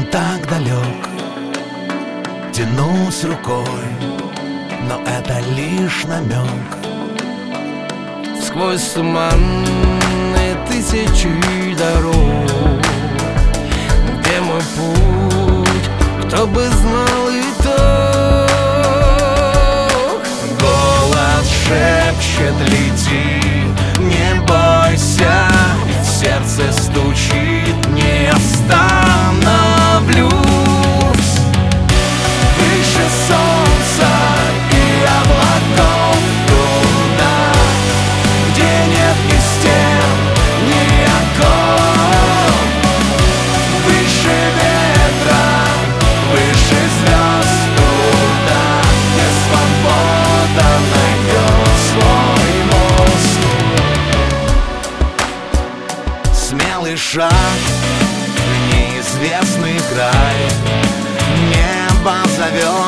так далек, тянусь рукой, но это лишь намек. Сквозь туманные тысячи дорог, где мой путь, кто бы знал итог. Голос шепчет: лети, не бойся, в сердце стучит: не остановлюсь. Выше солнца и облаков, туда, где нет ни стен, ни окон. Выше ветра, выше звезд, туда, где свобода найдет свой мост. Смелый шаг в неизвестный край, небо зовет.